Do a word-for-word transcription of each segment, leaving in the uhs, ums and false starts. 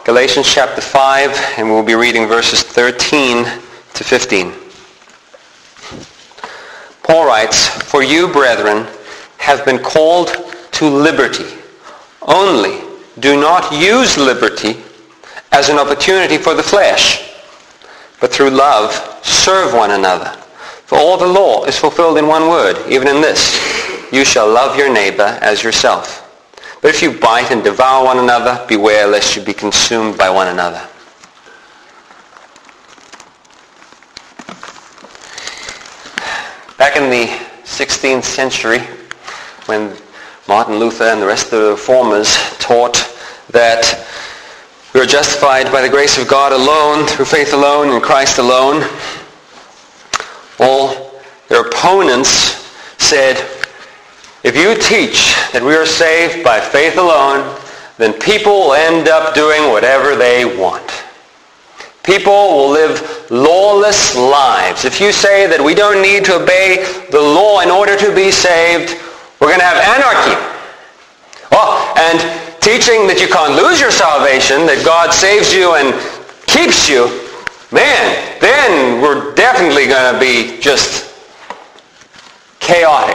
Galatians chapter five, and we'll be reading verses thirteen to fifteen. Paul writes, "For you, brethren, have been called to liberty. Only do not use liberty as an opportunity for the flesh, but through love serve one another. For all the law is fulfilled in one word, even in this, you shall love your neighbor as yourself. But if you bite and devour one another, beware lest you be consumed by one another." Back in the sixteenth century, when Martin Luther and the rest of the reformers taught that we are justified by the grace of God alone, through faith alone, in Christ alone, all their opponents said, if you teach that we are saved by faith alone, then people will end up doing whatever they want. People will live lawless lives. If you say that we don't need to obey the law in order to be saved, we're going to have anarchy. Oh, and teaching that you can't lose your salvation, that God saves you and keeps you, man, then we're definitely going to be just chaotic.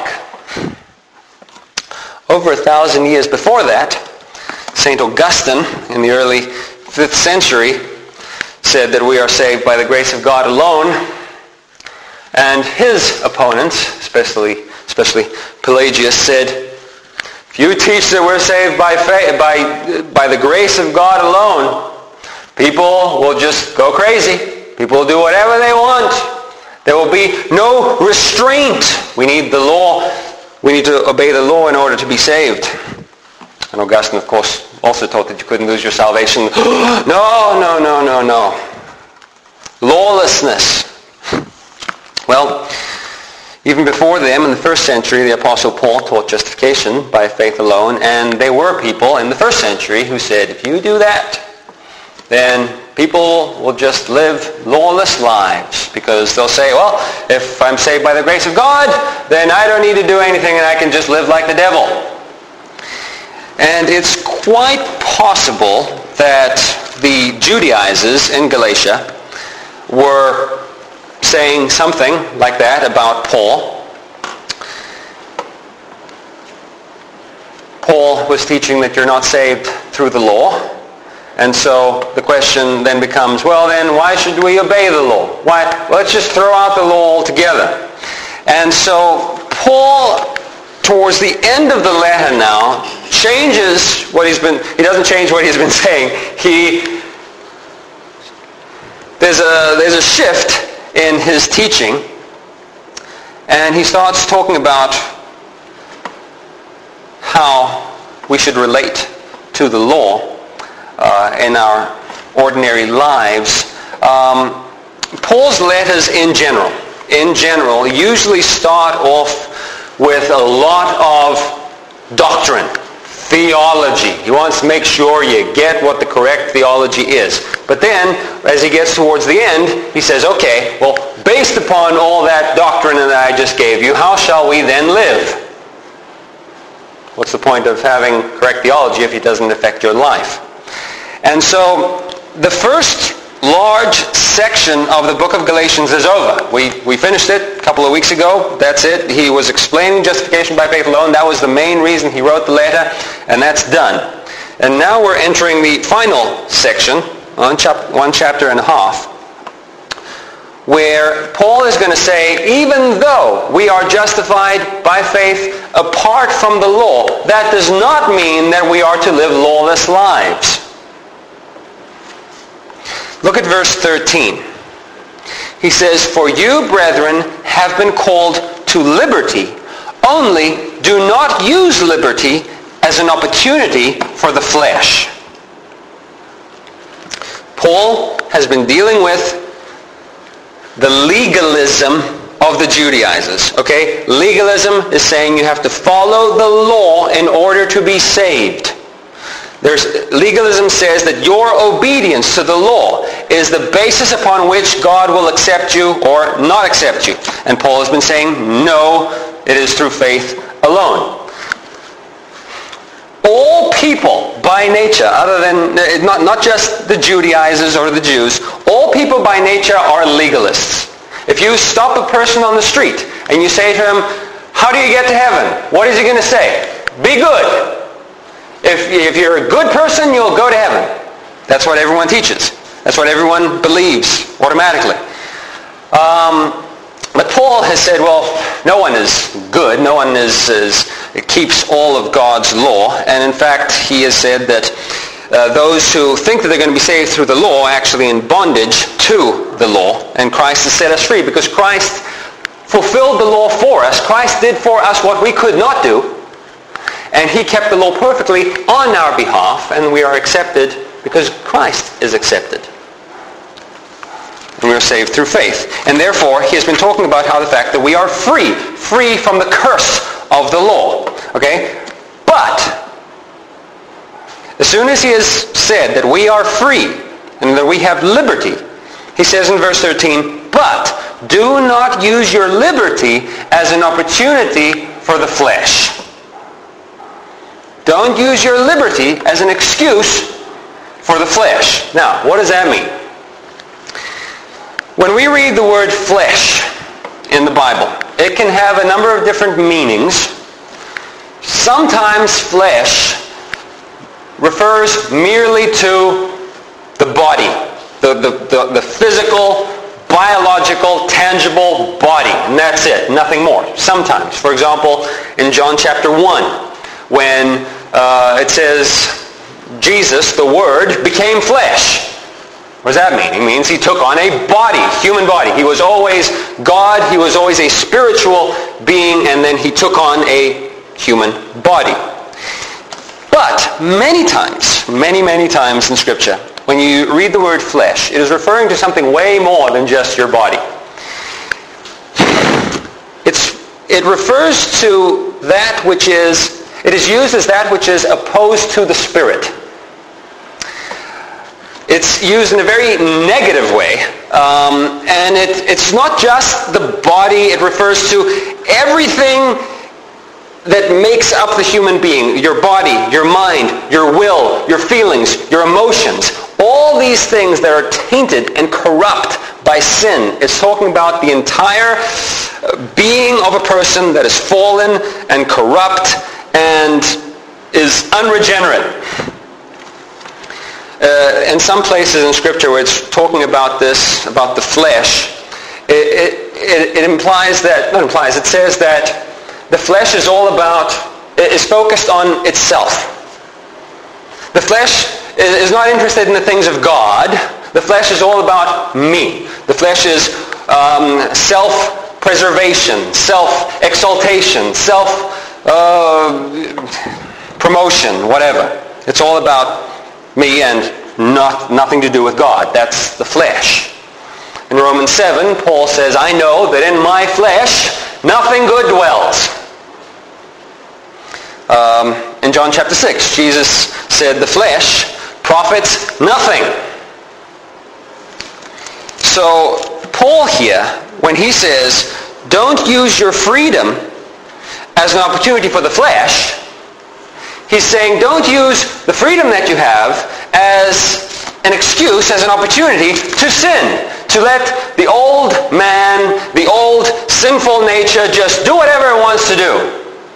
Over a thousand years before that, Saint Augustine, in the early fifth century, said that we are saved by the grace of God alone. And his opponents, especially, especially Pelagius, said, if you teach that we're saved by faith, by, by the grace of God alone, people will just go crazy. People will do whatever they want. There will be no restraint. We need the law. We need to obey the law in order to be saved. And Augustine, of course, also taught that you couldn't lose your salvation. no, no, no, no, no. Lawlessness. Well, even before them, in the first century, the Apostle Paul taught justification by faith alone, and there were people in the first century who said, if you do that, then people will just live lawless lives, because they'll say, well, if I'm saved by the grace of God, then I don't need to do anything and I can just live like the devil. And it's quite possible that the Judaizers in Galatia were saying something like that about Paul. Paul was teaching that you're not saved through the law. And so the question then becomes, well then, why should we obey the law? Why? Let's just throw out the law altogether. And so Paul, towards the end of the letter now, changes what he's been, he doesn't change what he's been saying. He, there's a, there's a shift in his teaching, and he starts talking about how we should relate to the law Uh, in our ordinary lives. Um, Paul's letters in general, in general, usually start off with a lot of doctrine, theology. He wants to make sure you get what the correct theology is. But then, as he gets towards the end, he says, okay, well, based upon all that doctrine that I just gave you, how shall we then live? What's the point of having correct theology if it doesn't affect your life? And so the first large section of the book of Galatians is over. We we finished it a couple of weeks ago. That's it. He was explaining justification by faith alone. That was the main reason he wrote the letter, and that's done. And now we're entering the final section, one, chap- one chapter and a half, where Paul is going to say, even though we are justified by faith apart from the law, that does not mean that we are to live lawless lives. Look at verse thirteen. He says, "For you, brethren, have been called to liberty, only do not use liberty as an opportunity for the flesh." Paul has been dealing with the legalism of the Judaizers. Okay? Legalism is saying you have to follow the law in order to be saved. There's, legalism says that your obedience to the law is the basis upon which God will accept you or not accept you. And Paul has been saying, no, it is through faith alone. all people by nature, other than, not, not just the Judaizers or the Jews, all people by nature are legalists. If you stop a person on the street and you say to him, how do you get to heaven? What is he going to say? Be good. If, if you're a good person, you'll go to heaven. That's what everyone teaches. That's what everyone believes automatically. Um, but Paul has said, well, no one is good. No one is, is keeps all of God's law. And in fact, he has said that uh, those who think that they're going to be saved through the law are actually in bondage to the law. And Christ has set us free because Christ fulfilled the law for us. Christ did for us what we could not do. And he kept the law perfectly on our behalf. And we are accepted because Christ is accepted. And we are saved through faith. And therefore, he has been talking about how the fact that we are free, free from the curse of the law. Okay? But, as soon as he has said that we are free and that we have liberty, he says in verse thirteen, but do not use your liberty as an opportunity for the flesh. Don't use your liberty as an excuse for the flesh. Now, what does that mean? When we read the word flesh in the Bible, it can have a number of different meanings. Sometimes flesh refers merely to the body, the, the, the, the physical, biological, tangible body, and that's it, nothing more. Sometimes, for example, in John chapter one, when uh, it says, Jesus, the Word, became flesh. What does that mean? It means he took on a body, human body. He was always God. He was always a spiritual being, and then he took on a human body. But many times, many, many times in Scripture, when you read the word flesh, it is referring to something way more than just your body. It's, it refers to that which is, it is used as that which is opposed to the spirit. It's used in a very negative way, um, and it, it's not just the body. It refers to everything that makes up the human being, your body, your mind, your will, your feelings, your emotions. All these things that are tainted and corrupt by sin. It's talking about the entire being of a person that is fallen and corrupt and is unregenerate. Uh, in some places in Scripture where it's talking about this, about the flesh, it, it, it implies that, not implies, it says that the flesh is all about, is focused on itself. The flesh is not interested in the things of God. The flesh is all about me. The flesh is um, self-preservation, self-exaltation, self-promotion, uh, whatever. It's all about me and not, nothing to do with God. That's the flesh. In Romans seven, Paul says, I know that in my flesh nothing good dwells. Um, in John chapter six, Jesus said the flesh profits nothing. So Paul here, when he says, don't use your freedom as an opportunity for the flesh, he's saying don't use the freedom that you have as an excuse, as an opportunity to sin, to let the old man, the old sinful nature just do whatever it wants to do.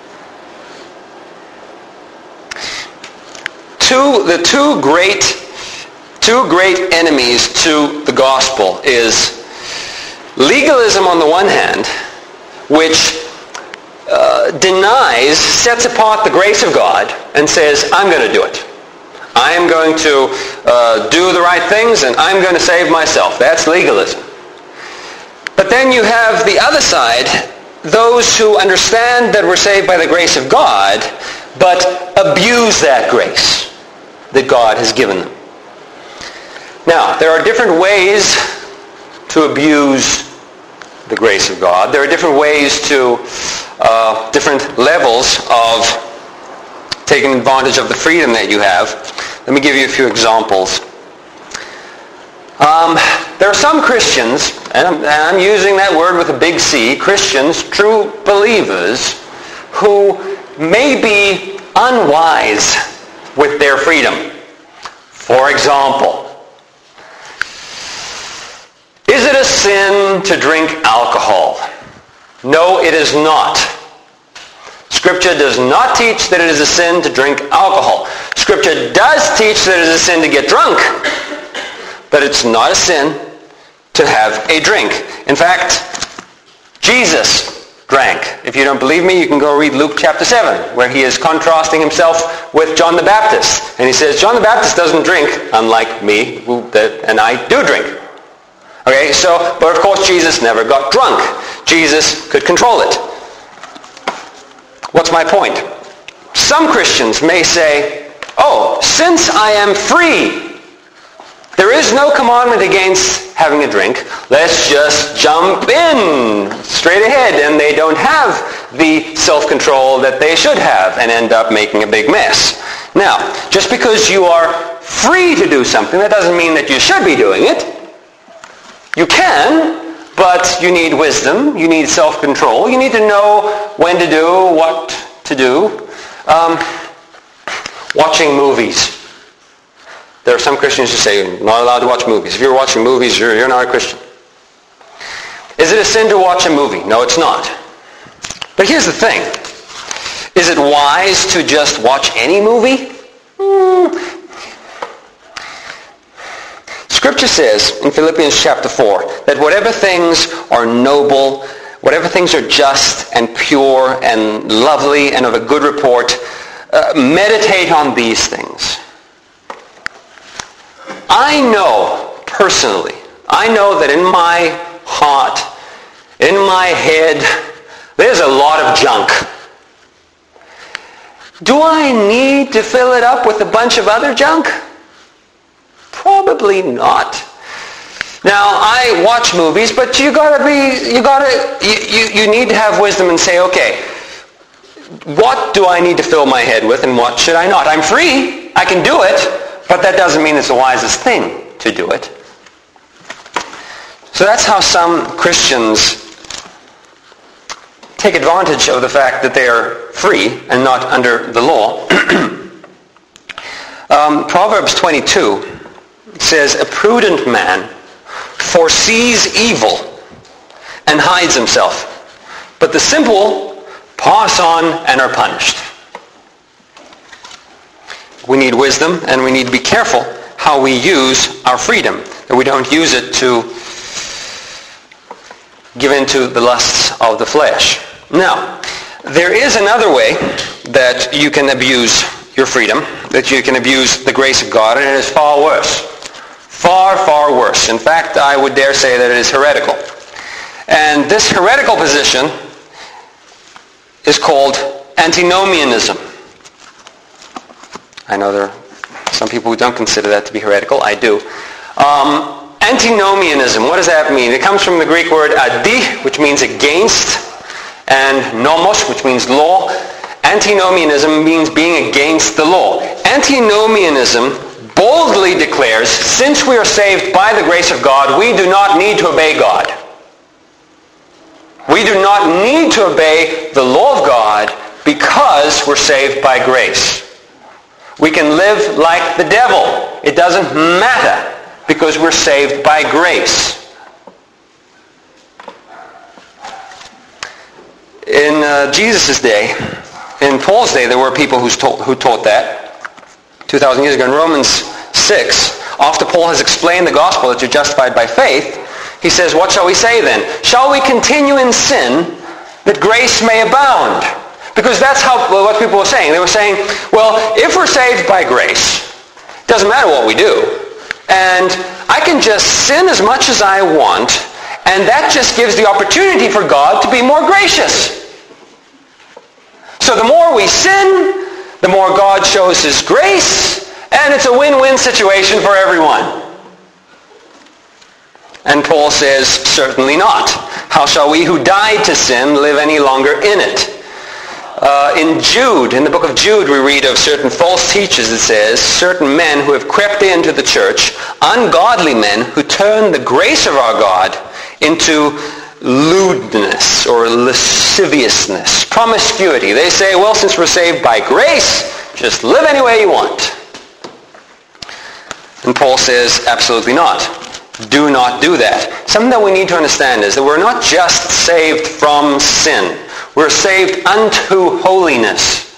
Two, the two great, two great enemies to the gospel is legalism on the one hand, which Uh, denies, sets apart the grace of God and says, I'm going to do it. I am going to uh, do the right things and I'm going to save myself. That's legalism. But then you have the other side, those who understand that we're saved by the grace of God, but abuse that grace that God has given them. Now, there are different ways to abuse the grace of God. There are different ways to Uh, different levels of taking advantage of the freedom that you have. Let me give you a few examples. Um, there are some Christians, and I'm, and I'm using that word with a big C, Christians, true believers, who may be unwise with their freedom. For example, is it a sin to drink alcohol? No, it is not. Scripture does not teach that it is a sin to drink alcohol. Scripture does teach that it is a sin to get drunk, but it's not a sin to have a drink. In fact, Jesus drank. If you don't believe me, you can go read Luke chapter seven, where he is contrasting himself with John the Baptist. And he says, John the Baptist doesn't drink, unlike me, who, and I do drink. Okay, so, but of course Jesus never got drunk. Jesus could control it. What's my point? Some Christians may say, oh, since I am free, there is no commandment against having a drink. Let's just jump in straight ahead, and they don't have the self-control that they should have and end up making a big mess. Now, just because you are free to do something, that doesn't mean that you should be doing it. You can, but you need wisdom. You need self-control. You need to know when to do, what to do. Um, watching movies. There are some Christians who say you're not allowed to watch movies. If you're watching movies, you're, you're not a Christian. Is it a sin to watch a movie? No, it's not. But here's the thing. Is it wise to just watch any movie? Hmm. Scripture says in Philippians chapter four that whatever things are noble, whatever things are just and pure and lovely and of a good report, uh, meditate on these things. I know personally, I know that in my heart, in my head, there's a lot of junk. Do I need to fill it up with a bunch of other junk? Probably not. Now, I watch movies, but you gotta be, you gotta, you, you, you need to have wisdom and say, okay, what do I need to fill my head with and what should I not? I'm free, I can do it, but that doesn't mean it's the wisest thing to do it. So that's how some Christians take advantage of the fact that they are free and not under the law. um, Proverbs twenty-two says, a prudent man foresees evil and hides himself, but the simple pass on and are punished. We need wisdom, and we need to be careful how we use our freedom, that we don't use it to give in to the lusts of the flesh. Now, there is another way that you can abuse your freedom, that you can abuse the grace of God, and it is far worse. Far, far worse. In fact, I would dare say that it is heretical. And this heretical position is called antinomianism. I know there are some people who don't consider that to be heretical. I do. Um, antinomianism, what does that mean? It comes from the Greek word adi, which means against, and nomos, which means law. Antinomianism means being against the law. Antinomianism boldly declares, since we are saved by the grace of God, we do not need to obey God. We do not need to obey the law of God because we're saved by grace. We can live like the devil. It doesn't matter because we're saved by grace. In uh, Jesus' day, in Paul's day, there were people who taught, who taught that two thousand years ago. In Romans six, after Paul has explained the gospel that you're justified by faith, he says, what shall we say then? Shall we continue in sin that grace may abound? Because that's how well, what people were saying. They were saying, well, if we're saved by grace, it doesn't matter what we do. And I can just sin as much as I want, and that just gives the opportunity for God to be more gracious. So the more we sin, the more God shows his grace, and it's a win-win situation for everyone. And Paul says, certainly not. How shall we who died to sin live any longer in it? Uh, in Jude, in the book of Jude, we read of certain false teachers. It says, certain men who have crept into the church, ungodly men who turn the grace of our God into lewdness or lasciviousness, promiscuity. They say, well, since we're saved by grace, just live any way you want. And Paul says, absolutely not. Do not do that. Something that we need to understand is that we're not just saved from sin. We're saved unto holiness.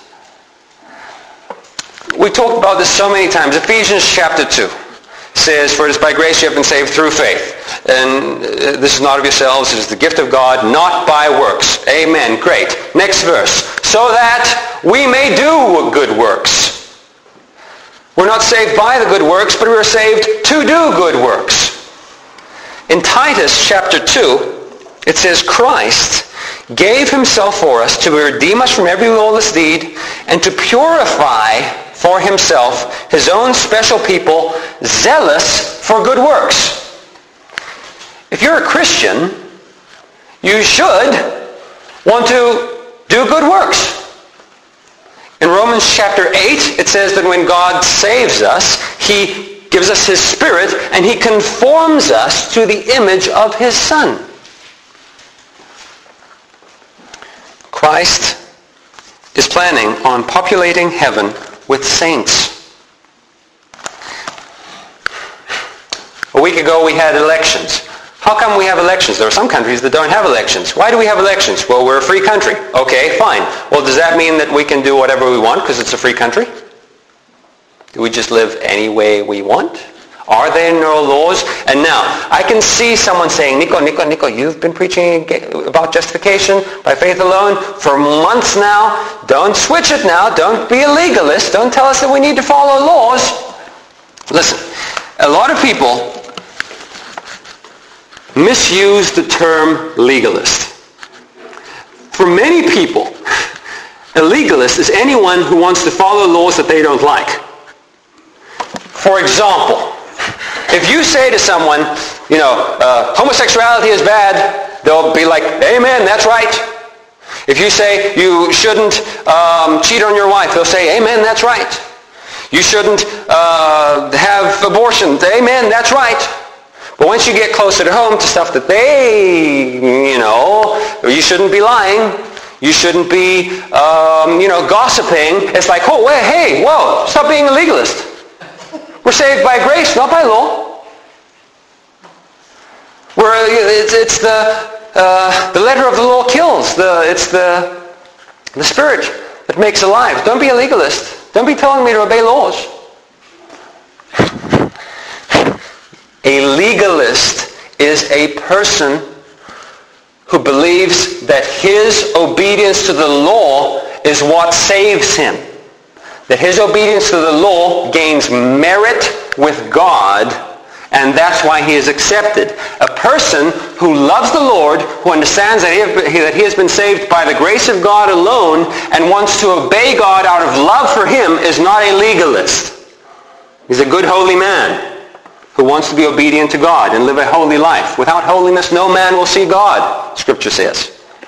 We've talked about this so many times. Ephesians chapter two says, for it is by grace you have been saved through faith. And uh, this is not of yourselves, it is the gift of God, not by works. Amen. Great. Next verse. So that we may do good works. We're not saved by the good works, but we're saved to do good works. In Titus chapter two, it says, Christ gave himself for us to redeem us from every lawless deed and to purify for himself his own special people, zealous for good works. If you're a Christian, you should want to do good works. In Romans chapter eight, it says that when God saves us, he gives us his Spirit and he conforms us to the image of his Son. Christ is planning on populating heaven with saints. A week ago we had elections. How come we have elections? There are some countries that don't have elections. Why do we have elections? Well, we're a free country. Okay, fine. Well, does that mean that we can do whatever we want because it's a free country? Do we just live any way we want? Are there no laws? And now, I can see someone saying, Nico, Nico, Nico, you've been preaching about justification by faith alone for months now. Don't switch it now. Don't be a legalist. Don't tell us that we need to follow laws. Listen, a lot of people misuse the term legalist. For many people, a legalist is anyone who wants to follow laws that they don't like. For example, if you say to someone, you know, uh, homosexuality is bad, they'll be like, amen, that's right. If you say you shouldn't um, cheat on your wife, they'll say, amen, that's right. You shouldn't uh, have abortion, amen, that's right. But once you get closer to home to stuff that they, you know, you shouldn't be lying, you shouldn't be, um, you know, gossiping, it's like, oh, wait, hey, whoa, stop being a legalist. We're saved by grace, not by law. We're, it's, it's the, uh, the letter of the law kills. The, it's the, the Spirit that makes alive. Don't be a legalist. Don't be telling me to obey laws. A legalist is a person who believes that his obedience to the law is what saves him. That his obedience to the law gains merit with God, and that's why he is accepted. A person who loves the Lord, who understands that he, that he has been saved by the grace of God alone, and wants to obey God out of love for him, is not a legalist. He's a good, holy man who wants to be obedient to God and live a holy life. Without holiness, no man will see God, Scripture says.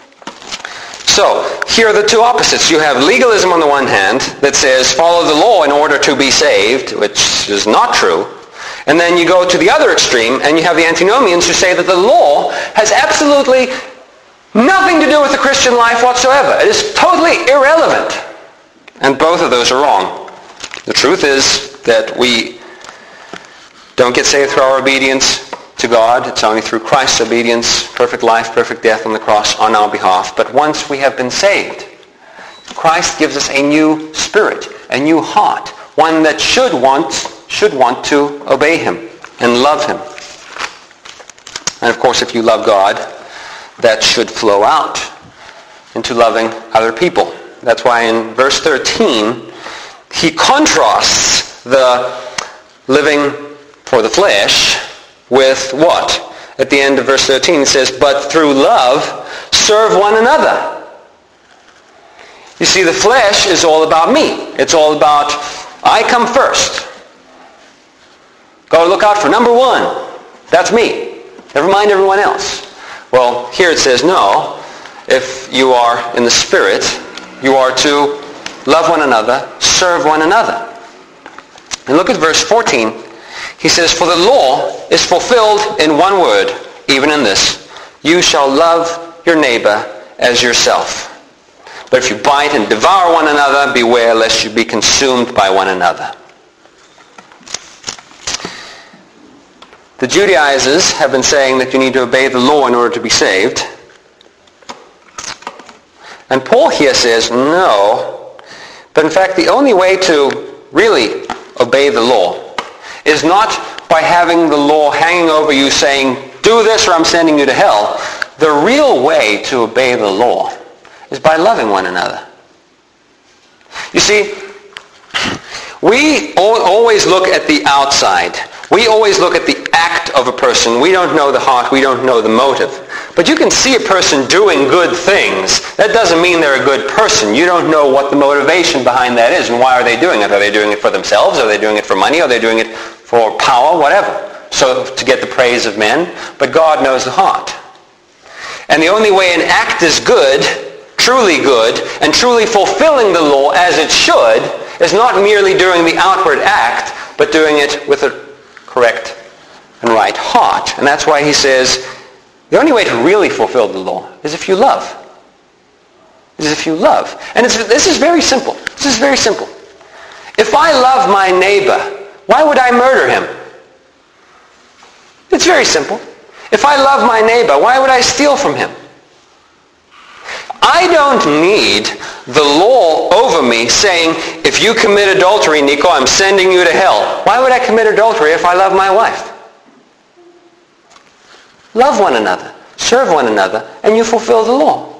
So, here are the two opposites. You have legalism on the one hand that says follow the law in order to be saved, which is not true. And then you go to the other extreme and you have the antinomians who say that the law has absolutely nothing to do with the Christian life whatsoever. It is totally irrelevant. And both of those are wrong. The truth is that we don't get saved through our obedience to God. It's only through Christ's obedience, perfect life, perfect death on the cross on our behalf. But once we have been saved, Christ gives us a new spirit, a new heart, one that should want, should want to obey him and love him. And of course, if you love God, that should flow out into loving other people. That's why in verse thirteen, he contrasts the living for the flesh with what? At the end of verse thirteen it says, but through love serve one another. You see, the flesh is all about me. It's all about, I come first. Got to look out for number one. That's me. Never mind everyone else. Well, here it says, no. If you are in the Spirit, you are to love one another, serve one another. And look at verse fourteen. He says, for the law is fulfilled in one word, even in this, You shall love your neighbor as yourself. But if you bite and devour one another, beware lest you be consumed by one another. The Judaizers have been saying that you need to obey the law in order to be saved. And Paul here says, no. But in fact, the only way to really obey the law is not by having the law hanging over you saying, do this or I'm sending you to hell. The real way to obey the law is by loving one another. You see, we always look at the outside. We always look at the act of a person. We don't know the heart. We don't know the motive. But you can see a person doing good things. That doesn't mean they're a good person. You don't know what the motivation behind that is and why are they doing it. Are they doing it for themselves? Are they doing it for money? Are they doing it for power? Whatever. So to get the praise of men. But God knows the heart. And the only way an act is good, truly good, and truly fulfilling the law as it should, is not merely doing the outward act, but doing it with a correct and right heart. And that's why he says, the only way to really fulfill the law is if you love. Is if you love. And it's, this is very simple. This is very simple. If I love my neighbor, why would I murder him? It's very simple. If I love my neighbor, why would I steal from him? I don't need the law over me saying, if you commit adultery, Nico, I'm sending you to hell. Why would I commit adultery if I love my wife? Love one another, serve one another, and you fulfill the law.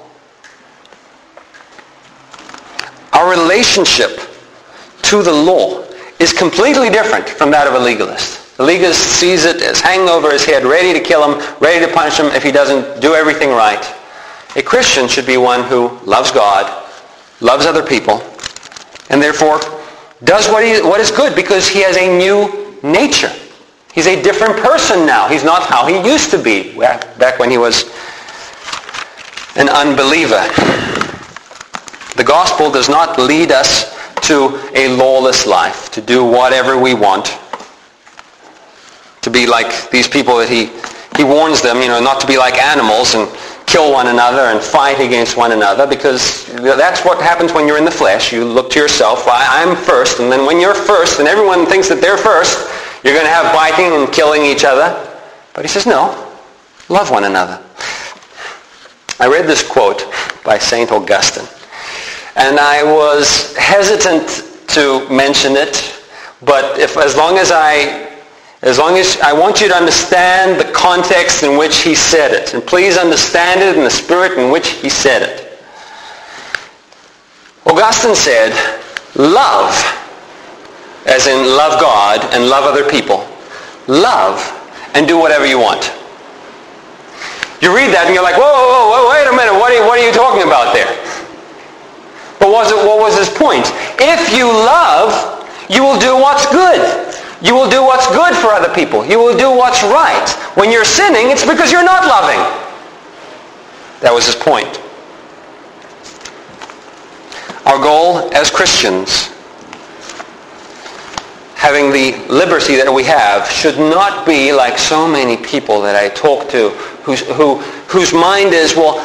Our relationship to the law is completely different from that of a legalist. The legalist sees it as hanging over his head, ready to kill him, ready to punish him if he doesn't do everything right. A Christian should be one who loves God, loves other people, and therefore does what, he, what is good because he has a new nature. He's a different person now. He's not how he used to be back when he was an unbeliever. The gospel does not lead us to a lawless life, to do whatever we want, to be like these people that he, he warns them, you know, not to be like animals and kill one another and fight against one another, because that's what happens when you're in the flesh. You look to yourself, I, I'm first, and then when you're first and everyone thinks that they're first, you're going to have biting and killing each other. But he says, no, love one another. I read this quote by Saint Augustine, and I was hesitant to mention it, but if as long as I As long as I want you to understand the context in which he said it. And please understand it in the spirit in which he said it. Augustine said, love, as in love God and love other people, love and do whatever you want. You read that and you're like, whoa, whoa, whoa, wait a minute, what are you, what are you talking about there? But was it, what was his point? If you love, you will do what's good. You will do what's good for other people. You will do what's right. When you're sinning, it's because you're not loving. That was his point. Our goal as Christians, having the liberty that we have, should not be like so many people that I talk to whose, who, whose mind is, well,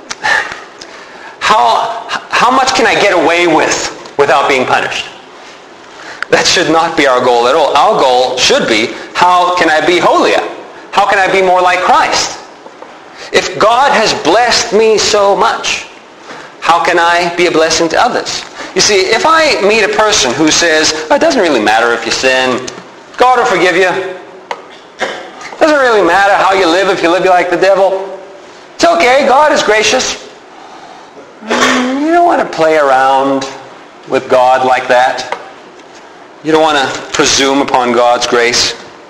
how, how much can I get away with without being punished? That should not be our goal at all. Our goal should be, how can I be holier? How can I be more like Christ? If God has blessed me so much, how can I be a blessing to others? You see, if I meet a person who says, oh, it doesn't really matter if you sin, God will forgive you. It doesn't really matter how you live if you live like the devil. It's okay, God is gracious. You don't want to play around with God like that. You don't want to presume upon God's grace.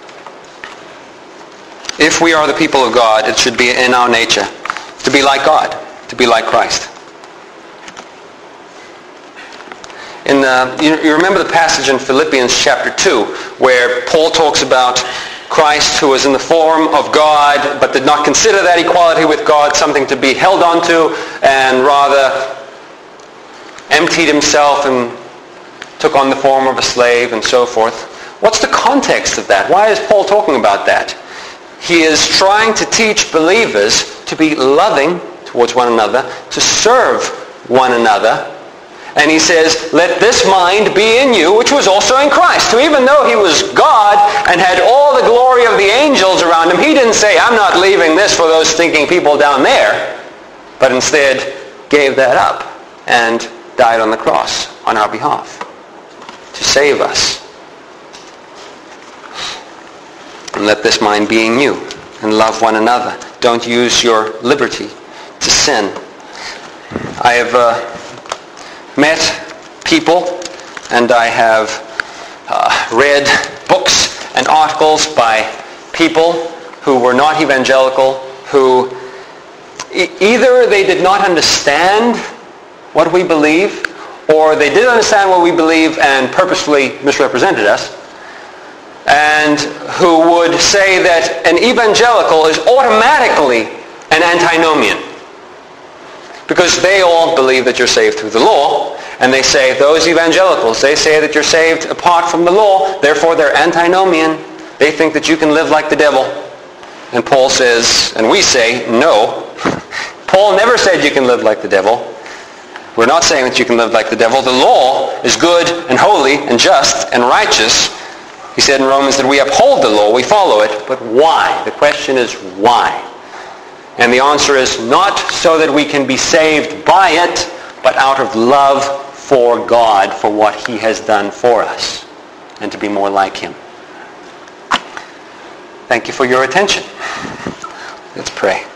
If we are the people of God, it should be in our nature to be like God, to be like Christ. In uh, you, you remember the passage in Philippians chapter two where Paul talks about Christ who was in the form of God but did not consider that equality with God something to be held onto, and rather emptied himself and took on the form of a slave and so forth. What's the context of that? Why is Paul talking about that? he is trying to teach believers to be loving towards one another, to serve one another. And he says, let this mind be in you, which was also in Christ, who even though he was God and had all the glory of the angels around him, he didn't say, I'm not leaving this for those stinking people down there, but instead gave that up and died on the cross on our behalf to save us. And let this mind be in you, and love one another. Don't use your liberty to sin. I have uh, met people, and I have uh, read books and articles by people who were not evangelical, who e- either they did not understand what we believe, or they did understand what we believe and purposefully misrepresented us, and who would say that an evangelical is automatically an antinomian, because they all believe that you're saved through the law, and they say, those evangelicals, they say that you're saved apart from the law, therefore they're antinomian. They think that you can live like the devil. And Paul says, and we say, no. Paul never said you can live like the devil. We're not saying that you can live like the devil. The law is good and holy and just and righteous. He said in Romans that we uphold the law, we follow it, but why? The question is why? And the answer is not so that we can be saved by it, but out of love for God, for what he has done for us, and to be more like him. Thank you for your attention. Let's pray.